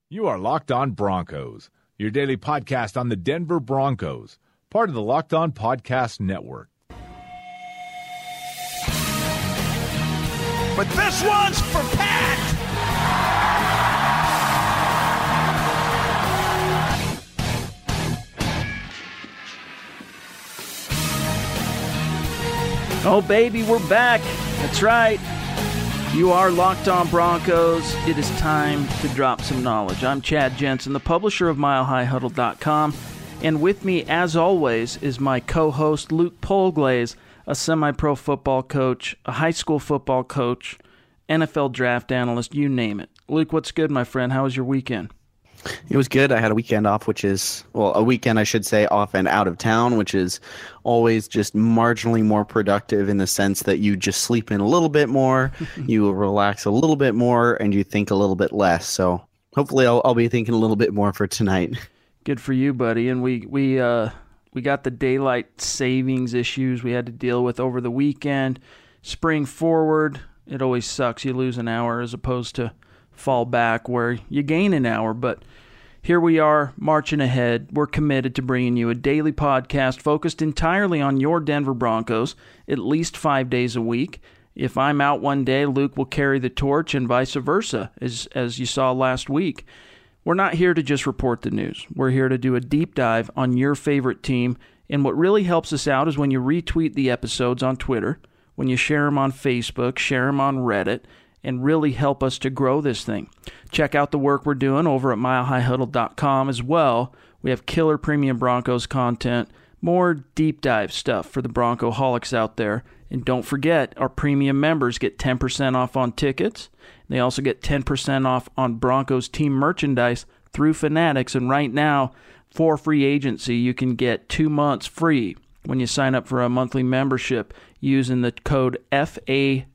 You are Locked On Broncos, your daily podcast on the Denver Broncos, part of the Locked On Podcast Network. But this one's for Pat! Oh, baby, we're back. That's right. You are Locked On Broncos. It is time to drop some knowledge. I'm Chad Jensen, the publisher of MileHighHuddle.com. And with me, as always, is my co-host, Luke Polglaze, a semi-pro football coach, a high school football coach, NFL draft analyst, you name it. Luke, what's good, my friend? How was your weekend? It was good. I had a weekend off, a weekend, I should say, off and out of town, which is always just marginally more productive in the sense that you just sleep in a little bit more, you relax a little bit more, and you think a little bit less. So hopefully I'll be thinking a little bit more for tonight. Good for you, buddy. And we got the daylight savings issues we had to deal with over the weekend. Spring forward, it always sucks. You lose an hour as opposed to fall back where you gain an hour. But here we are marching ahead. We're committed to bringing you a daily podcast focused entirely on your Denver Broncos, at least 5 days a week. If I'm out one day, Luke will carry the torch and vice versa, as you saw last week. We're not here to just report the news. We're here to do a deep dive on your favorite team. And what really helps us out is when you retweet the episodes on Twitter, when you share them on Facebook, share them on Reddit, and really help us to grow this thing. Check out the work we're doing over at MileHighHuddle.com as well. We have killer premium Broncos content, more deep dive stuff for the Broncoholics out there. And don't forget, our premium members get 10% off on tickets. They also get 10% off on Broncos team merchandise through Fanatics. And right now, for free agency, you can get 2 months free when you sign up for a monthly membership using the code FA2017,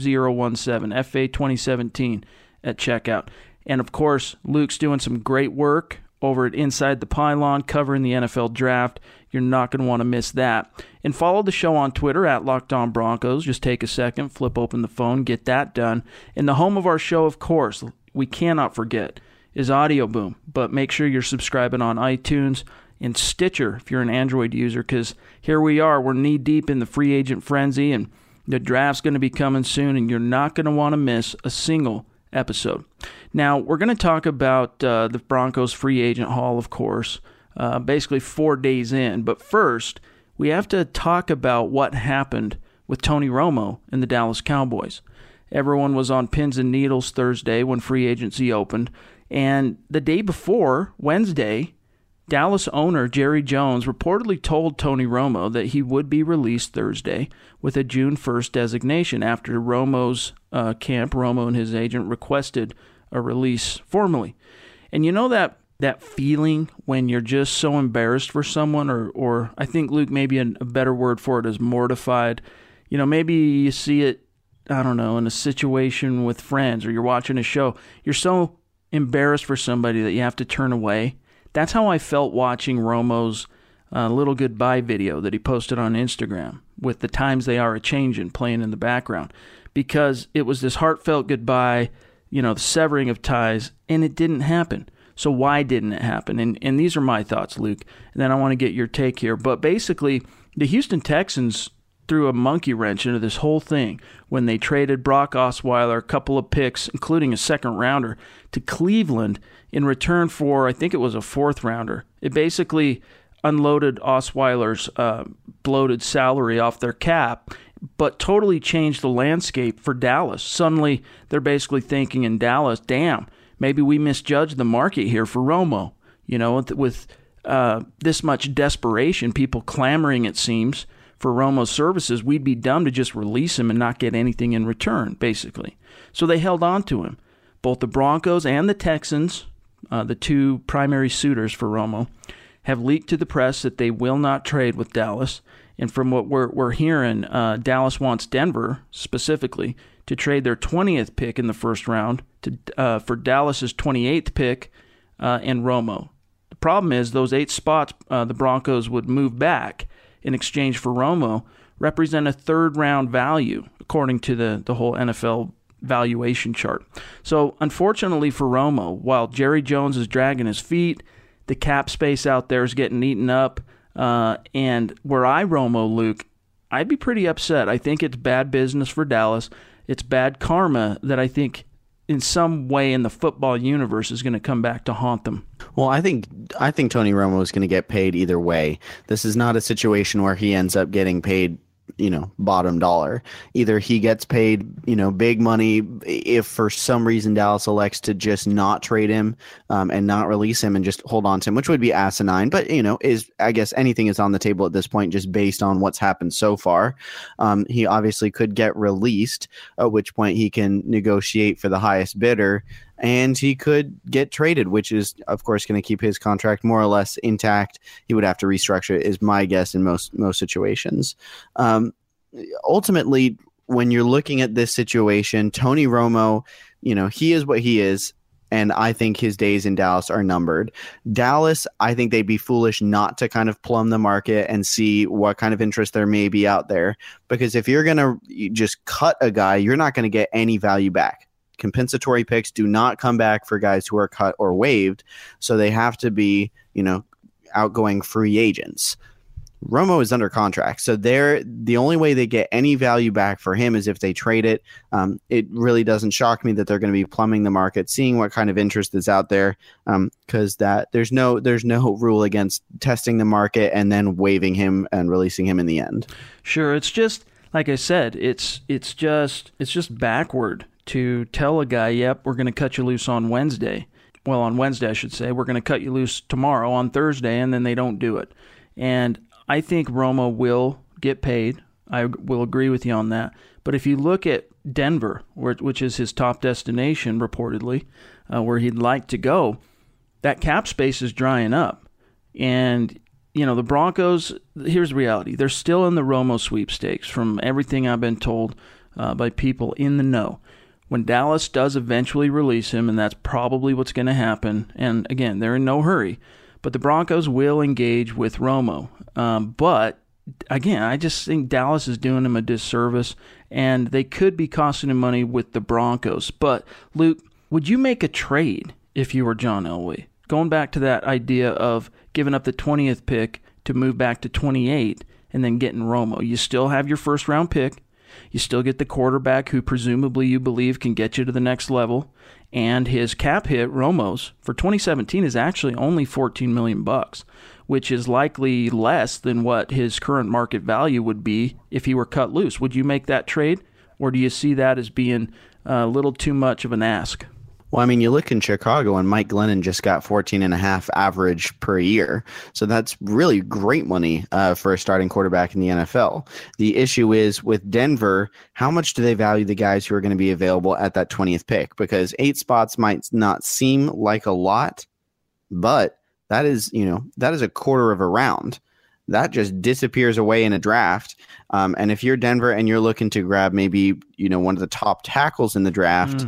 FA 2017 at checkout. And of course, Luke's doing some great work over at Inside the Pylon covering the NFL Draft. You're not going to want to miss that. And follow the show on Twitter at Locked On Broncos. Just take a second, flip open the phone, get that done. And the home of our show, of course, we cannot forget, is Audio Boom. But make sure you're subscribing on iTunes and Stitcher if you're an Android user, because here we are. We're knee-deep in the free agent frenzy, and the draft's going to be coming soon, and you're not going to want to miss a single episode. Now, we're going to talk about the Broncos free agent haul, of course, basically 4 days in. But first, we have to talk about what happened with Tony Romo and the Dallas Cowboys. Everyone was on pins and needles Thursday when free agency opened. And the day before, Wednesday, Dallas owner Jerry Jones reportedly told Tony Romo that he would be released Thursday with a June 1st designation after Romo's camp, Romo and his agent, requested a release formally. And you know that feeling when you're just so embarrassed for someone, or I think, Luke, maybe a better word for it is mortified. You know, maybe you see it, I don't know, in a situation with friends or you're watching a show. You're so embarrassed for somebody that you have to turn away. That's how I felt watching Romo's little goodbye video that he posted on Instagram with the times they are a-changin' playing in the background, because it was this heartfelt goodbye, you know, the severing of ties, and it didn't happen. So why didn't it happen? And these are my thoughts, Luke, and then I want to get your take here. But basically, the Houston Texans threw a monkey wrench into this whole thing when they traded Brock Osweiler, a couple of picks, including a second rounder, to Cleveland in return for, I think it was a fourth rounder. It basically unloaded Osweiler's bloated salary off their cap, but totally changed the landscape for Dallas. Suddenly, they're basically thinking in Dallas, damn, maybe we misjudged the market here for Romo. You know, with this much desperation, people clamoring, it seems, for Romo's services, we'd be dumb to just release him and not get anything in return, basically. So they held on to him. Both the Broncos and the Texans, the two primary suitors for Romo, have leaked to the press that they will not trade with Dallas. And from what we're hearing, Dallas wants Denver, specifically, to trade their 20th pick in the first round for Dallas's 28th pick and Romo. The problem is those 8 spots the Broncos would move back in exchange for Romo represent a third-round value, according to the whole NFL valuation chart. So unfortunately for Romo, while Jerry Jones is dragging his feet, the cap space out there is getting eaten up. And were I Romo, Luke, I'd be pretty upset. I think it's bad business for Dallas. It's bad karma that I think in some way in the football universe is going to come back to haunt them. Well, I think Tony Romo is going to get paid either way. This is not a situation where he ends up getting paid, bottom dollar. Either he gets paid, big money if for some reason Dallas elects to just not trade him and not release him and just hold on to him, which would be asinine. But, I guess anything is on the table at this point just based on what's happened so far. He obviously could get released, at which point he can negotiate for the highest bidder. And he could get traded, which is, of course, going to keep his contract more or less intact. He would have to restructure it, is my guess in most situations. Ultimately, when you're looking at this situation, Tony Romo, he is what he is. And I think his days in Dallas are numbered. Dallas, I think they'd be foolish not to kind of plumb the market and see what kind of interest there may be out there. Because if you're going to just cut a guy, you're not going to get any value back. Compensatory picks do not come back for guys who are cut or waived, so they have to be, outgoing free agents. Romo is under contract, so the only way they get any value back for him is if they trade it. It really doesn't shock me that they're going to be plumbing the market, seeing what kind of interest is out there, because there's no rule against testing the market and then waiving him and releasing him in the end. Sure, it's just like I said, it's just backward to tell a guy, yep, we're going to cut you loose on Wednesday. Well, on Wednesday, I should say. We're going to cut you loose tomorrow on Thursday, and then they don't do it. And I think Romo will get paid. I will agree with you on that. But if you look at Denver, which is his top destination, reportedly, where he'd like to go, that cap space is drying up. And, the Broncos, here's the reality. They're still in the Romo sweepstakes from everything I've been told by people in the know. When Dallas does eventually release him, and that's probably what's going to happen, and again, they're in no hurry, but the Broncos will engage with Romo. But again, I just think Dallas is doing him a disservice, and they could be costing him money with the Broncos. But Luke, would you make a trade if you were John Elway? Going back to that idea of giving up the 20th pick to move back to 28 and then getting Romo. You still have your first round pick. You still get the quarterback who presumably you believe can get you to the next level, and his cap hit, Romo's, for 2017 is actually only $14 million, which is likely less than what his current market value would be if he were cut loose. Would you make that trade, or do you see that as being a little too much of an ask? Well, I mean, you look in Chicago, and Mike Glennon just got 14.5 average per year. So that's really great money for a starting quarterback in the NFL. The issue is with Denver, how much do they value the guys who are going to be available at that 20th pick? Because 8 spots might not seem like a lot, but that is a quarter of a round. That just disappears away in a draft. And if you're Denver and you're looking to grab maybe, one of the top tackles in the draft,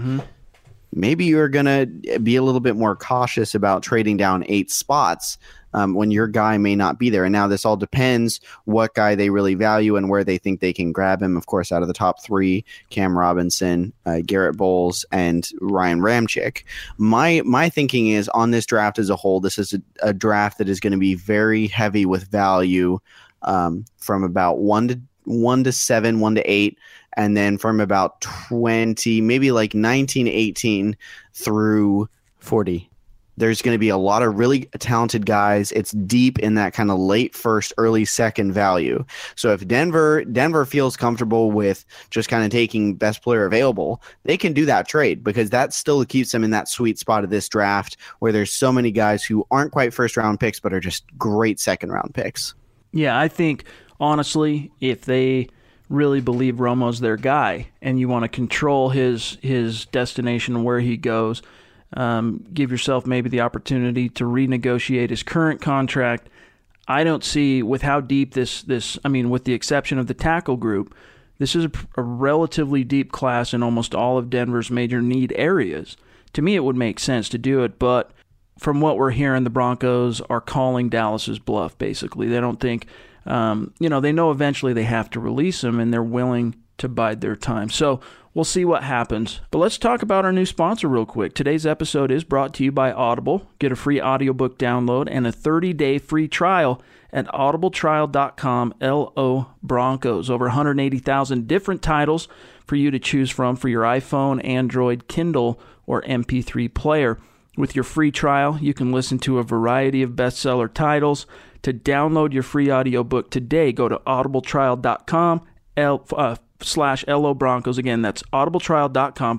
maybe you're going to be a little bit more cautious about trading down 8 spots when your guy may not be there. And now this all depends what guy they really value and where they think they can grab him. Of course, out of the top 3, Cam Robinson, Garrett Bowles, and Ryan Ramczyk. My thinking is on this draft as a whole, this is a draft that is going to be very heavy with value from about 1 to 7, 1 to 8. And then from about 20, maybe like 19, 18 through 40, there's going to be a lot of really talented guys. It's deep in that kind of late first, early second value. So if Denver feels comfortable with just kind of taking best player available, they can do that trade because that still keeps them in that sweet spot of this draft where there's so many guys who aren't quite first round picks, but are just great second round picks. Yeah, I think honestly, if they really believe Romo's their guy and you want to control his destination, where he goes, give yourself maybe the opportunity to renegotiate his current contract. I don't see, with how deep this with the exception of the tackle group, this is a relatively deep class in almost all of Denver's major need areas. To me, it would make sense to do it, but from what we're hearing, the Broncos are calling Dallas's bluff, basically. They don't think, they know eventually they have to release him, and they're willing to bide their time. So we'll see what happens. But let's talk about our new sponsor real quick. Today's episode is brought to you by Audible. Get a free audiobook download and a 30-day free trial at audibletrial.com, LO Broncos. Over 180,000 different titles for you to choose from for your iPhone, Android, Kindle, or MP3 player. With your free trial, you can listen to a variety of bestseller titles. To download your free audiobook today, go to audibletrial.com /LO Broncos. Again, that's audibletrial.com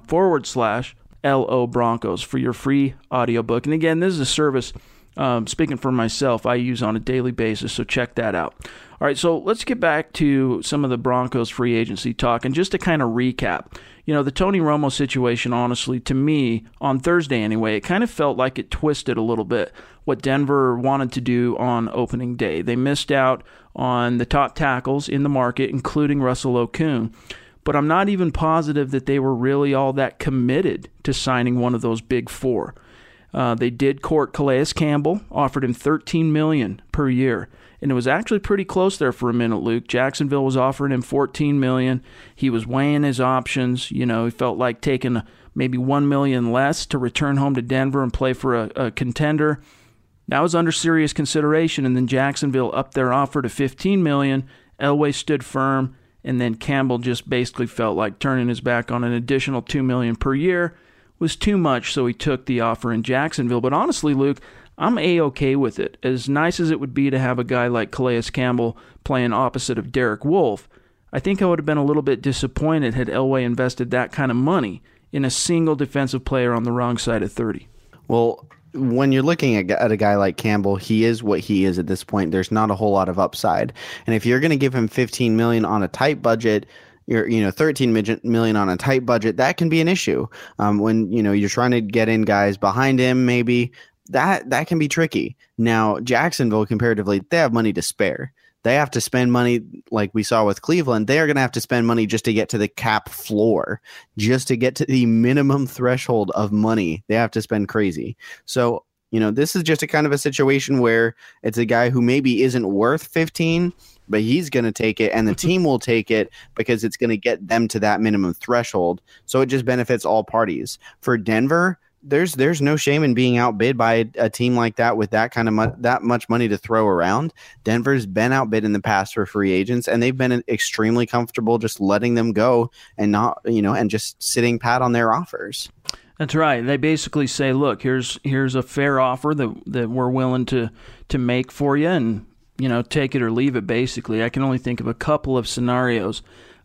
/LO Broncos for your free audiobook. And again, this is a service, speaking for myself, I use on a daily basis, so check that out. All right, so let's get back to some of the Broncos free agency talk. And just to kind of recap, the Tony Romo situation, honestly, to me, on Thursday anyway, it kind of felt like it twisted a little bit what Denver wanted to do on opening day. They missed out on the top tackles in the market, including Russell Okung. But I'm not even positive that they were really all that committed to signing one of those big four. They did court Calais Campbell, offered him $13 million per year. And it was actually pretty close there for a minute, Luke. Jacksonville was offering him $14 million. He was weighing his options. He felt like taking maybe $1 million less to return home to Denver and play for a contender. That was under serious consideration, and then Jacksonville upped their offer to $15 million. Elway stood firm, and then Campbell just basically felt like turning his back on an additional $2 million per year was too much, so he took the offer in Jacksonville. But honestly, Luke, I'm A-okay with it. As nice as it would be to have a guy like Calais Campbell playing opposite of Derek Wolfe, I think I would have been a little bit disappointed had Elway invested that kind of money in a single defensive player on the wrong side of 30. Well, when you're looking at a guy like Campbell, he is what he is at this point. There's not a whole lot of upside. And if you're going to give him $15 million on a tight budget, you're $13 million on a tight budget, that can be an issue. When you're trying to get in guys behind him, maybe that can be tricky. Now, Jacksonville, comparatively, they have money to spare. They have to spend money like we saw with Cleveland. They are going to have to spend money just to get to the cap floor, just to get to the minimum threshold of money. They have to spend crazy. So, this is just a kind of a situation where it's a guy who maybe isn't worth 15, but he's going to take it and the team will take it because it's going to get them to that minimum threshold. So it just benefits all parties. For Denver, there's no shame in being outbid by a team like that with that kind of that much money to throw around. Denver's been outbid in the past for free agents, and they've been extremely comfortable just letting them go and not, and just sitting pat on their offers. That's right. They basically say, look, here's a fair offer that we're willing to make for you, and take it or leave it. Basically, I can only think of a couple of scenarios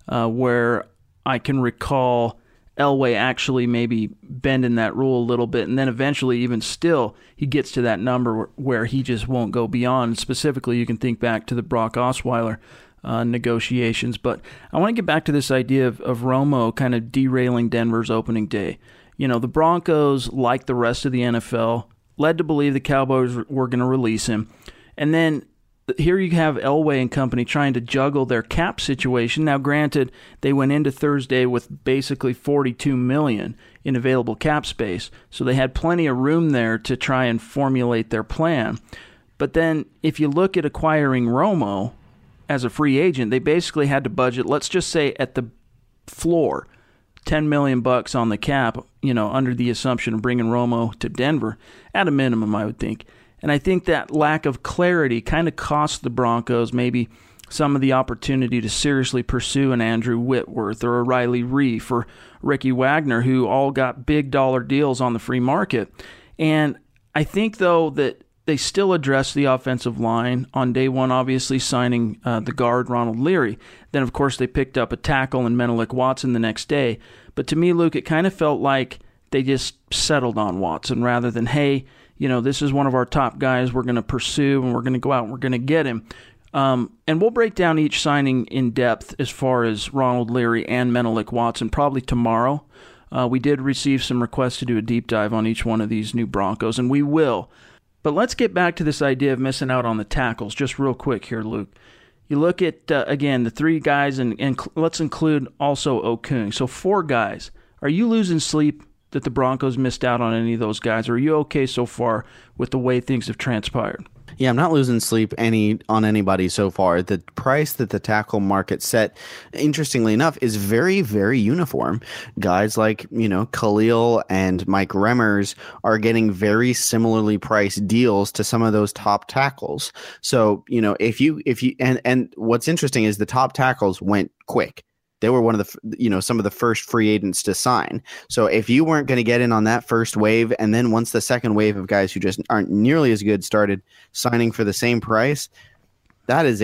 where I can recall Elway actually maybe bending that rule a little bit, and then eventually even still he gets to that number where he just won't go beyond. Specifically, you can think back to the Brock Osweiler negotiations. But I want to get back to this idea of Romo kind of derailing Denver's opening day. The Broncos, like the rest of the NFL, led to believe the Cowboys were going to release him. And then here you have Elway and company trying to juggle their cap situation. Now, granted, they went into Thursday with basically $42 million in available cap space, so they had plenty of room there to try and formulate their plan. But then if you look at acquiring Romo as a free agent, they basically had to budget, let's just say at the floor, $10 million on the cap, under the assumption of bringing Romo to Denver, at a minimum, I would think. And I think that lack of clarity kind of cost the Broncos maybe some of the opportunity to seriously pursue an Andrew Whitworth or a Riley Reif or Ricky Wagner, who all got big dollar deals on the free market. And I think, though, that they still addressed the offensive line on day one, obviously signing the guard Ronald Leary. Then, of course, they picked up a tackle in Menelik Watson the next day. But to me, Luke, it kind of felt like they just settled on Watson rather than, hey, this is one of our top guys we're going to pursue and we're going to go out and we're going to get him. And we'll break down each signing in depth as far as Ronald Leary and Menelik Watson probably tomorrow. We did receive some requests to do a deep dive on each one of these new Broncos, and we will. But let's get back to this idea of missing out on the tackles just real quick here, Luke. You look at, again, the three guys, and let's include also Okung. So 4 guys. Are you losing sleep that the Broncos missed out on any of those guys? Or are you okay so far with the way things have transpired? Yeah, I'm not losing sleep on anybody so far. The price that the tackle market set, interestingly enough, is very, very uniform. Guys like, Khalil and Mike Remmers are getting very similarly priced deals to some of those top tackles. So, if you and what's interesting is the top tackles went quick. They were one of the, some of the first free agents to sign. So if you weren't going to get in on that first wave, and then once the second wave of guys who just aren't nearly as good started signing for the same price, that is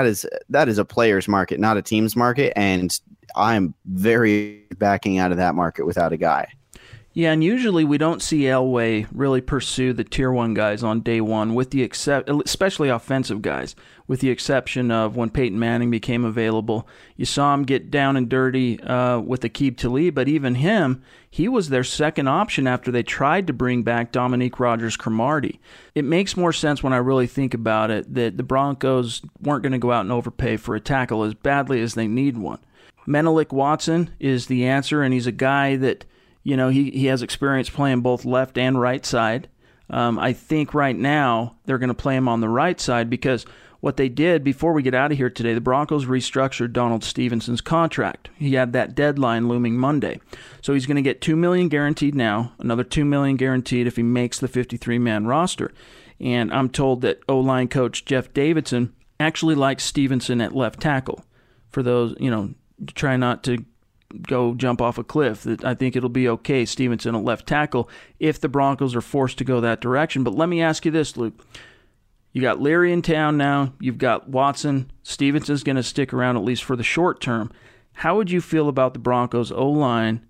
a player's market, not a team's market. And I'm very backing out of that market without a guy. Yeah, and usually we don't see Elway really pursue the tier 1 guys on day one, especially offensive guys, with the exception of when Peyton Manning became available. You saw him get down and dirty with Aqib Talib, but even him, he was their second option after they tried to bring back Dominique Rodgers-Cromartie. It makes more sense when I really think about it that the Broncos weren't going to go out and overpay for a tackle as badly as they need one. Menelik Watson is the answer, and he's a guy that he has experience playing both left and right side. I think right now they're going to play him on the right side because what they did before we get out of here today, the Broncos restructured Donald Stevenson's contract. He had that deadline looming Monday. So he's going to get $2 million guaranteed now, another $2 million guaranteed if he makes the 53-man roster. And I'm told that O-line coach Jeff Davidson actually likes Stevenson at left tackle. For those, try not to go jump off a cliff. I think it'll be okay, Stevenson at left tackle, if the Broncos are forced to go that direction. But let me ask you this, Luke. You got Leary in town now. You've got Watson. Stevenson's going to stick around at least for the short term. How would you feel about the Broncos O-line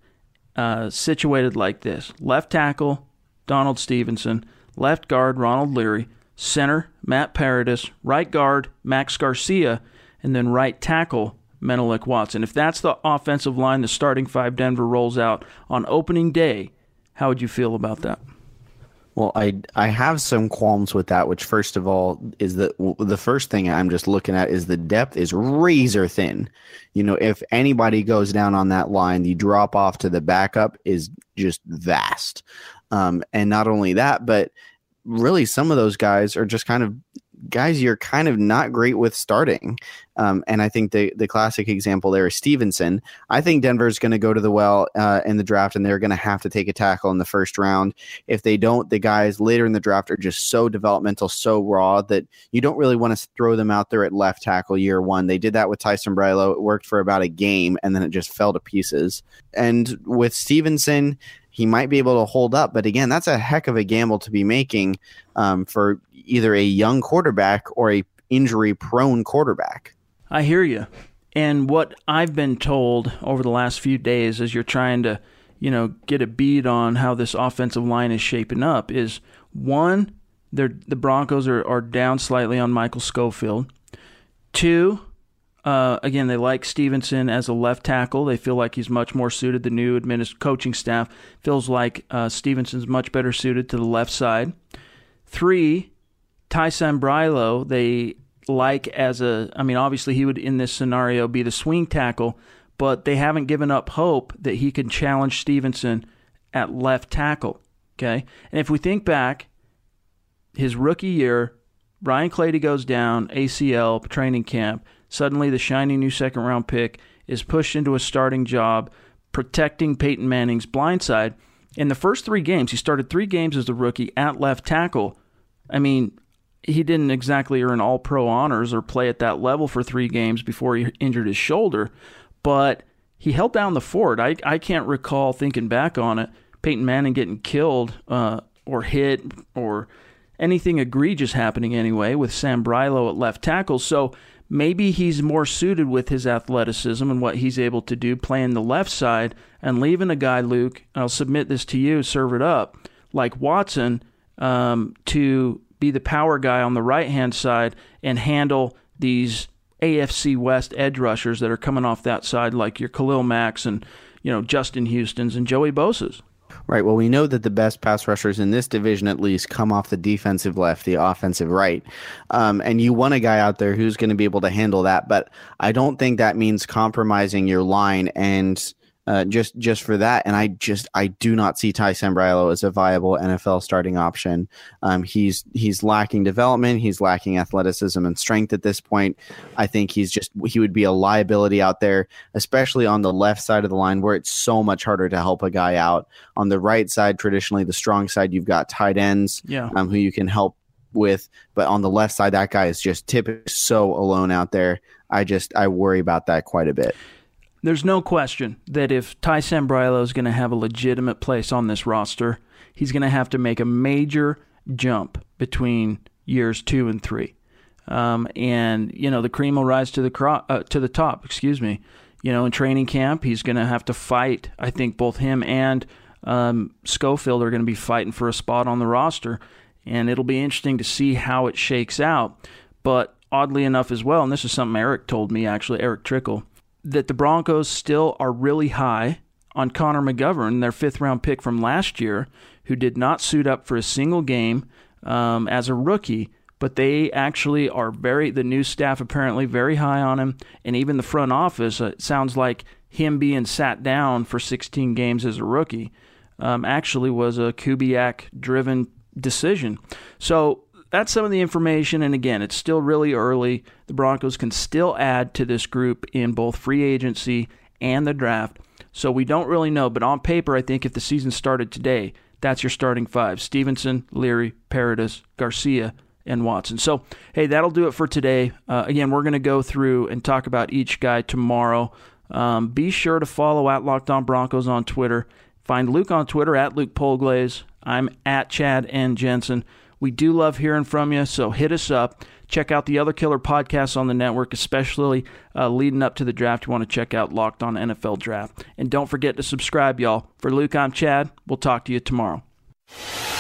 situated like this? Left tackle, Donald Stevenson. Left guard, Ronald Leary. Center, Matt Paradis. Right guard, Max Garcia. And then right tackle, Menelik Watson. If that's the offensive line the starting 5 Denver rolls out on opening day, how would you feel about that? Well, I have some qualms with that, which first of all is the first thing I'm just looking at is the depth is razor thin. If anybody goes down on that line, the drop off to the backup is just vast. And not only that, but really some of those guys are just kind of guys you're kind of not great with starting. And I think the classic example there is Stevenson. I think Denver's going to go to the well in the draft, and they're going to have to take a tackle in the first round. If they don't, the guys later in the draft are just so developmental, so raw that you don't really want to throw them out there at left tackle year one. They did that with Tyson Brilo. It worked for about a game, and then it just fell to pieces. And with Stevenson, he might be able to hold up. But again, that's a heck of a gamble to be making for either a young quarterback or a injury-prone quarterback. I hear you. And what I've been told over the last few days as you're trying to, get a bead on how this offensive line is shaping up is, one, the Broncos are down slightly on Michael Schofield. Two, again, they like Stevenson as a left tackle. They feel like he's much more suited. The new coaching staff feels like Stevenson's much better suited to the left side. Three, Tyson Brilo, they like obviously he would in this scenario be the swing tackle, but they haven't given up hope that he can challenge Stevenson at left tackle. Okay? And if we think back, his rookie year, Brian Clady goes down, ACL, training camp. Suddenly the shiny new second-round pick is pushed into a starting job protecting Peyton Manning's blindside. In the first 3 games, he started 3 games as a rookie at left tackle. He didn't exactly earn all-pro honors or play at that level for 3 games before he injured his shoulder, but he held down the fort. I can't recall, thinking back on it, Peyton Manning getting killed or hit or anything egregious happening anyway with Sam Brilo at left tackle. So maybe he's more suited with his athleticism and what he's able to do playing the left side and leaving a guy, Luke, I'll submit this to you, serve it up, like Watson to be the power guy on the right-hand side and handle these AFC West edge rushers that are coming off that side, like your Khalil Macks and Justin Houston's and Joey Bosa's. Right. Well, we know that the best pass rushers in this division at least come off the defensive left, the offensive right. And you want a guy out there who's going to be able to handle that. But I don't think that means compromising your line and just for that. And I do not see Ty Sambrailo as a viable NFL starting option. He's lacking development. He's lacking athleticism and strength at this point. I think he would be a liability out there, especially on the left side of the line where it's so much harder to help a guy out. On the right side, traditionally the strong side, you've got tight ends who you can help with, but on the left side, that guy is just typically so alone out there. I worry about that quite a bit. There's no question that if Ty Sambrailo is going to have a legitimate place on this roster, he's going to have to make a major jump between years 2 and 3. And the cream will rise to the top. In training camp, he's going to have to fight. I think both him and Schofield are going to be fighting for a spot on the roster. And it'll be interesting to see how it shakes out. But oddly enough as well, and this is something Eric told me, actually, Eric Trickle, that the Broncos still are really high on Connor McGovern, their 5th-round pick from last year, who did not suit up for a single game as a rookie. But they actually are the new staff apparently very high on him. And even the front office, it sounds like him being sat down for 16 games as a rookie actually was a Kubiak-driven decision. So that's some of the information, and again, it's still really early. The Broncos can still add to this group in both free agency and the draft, so we don't really know. But on paper, I think if the season started today, that's your starting 5: Stevenson, Leary, Paradis, Garcia, and Watson. So, hey, that'll do it for today. Again, we're going to go through and talk about each guy tomorrow. Be sure to follow at Locked On Broncos on Twitter. Find Luke on Twitter at Luke Polglaze. I'm at Chad N. Jensen. We do love hearing from you, so hit us up. Check out the other killer podcasts on the network, especially leading up to the draft. You want to check out Locked On NFL Draft. And don't forget to subscribe, y'all. For Luke, I'm Chad. We'll talk to you tomorrow.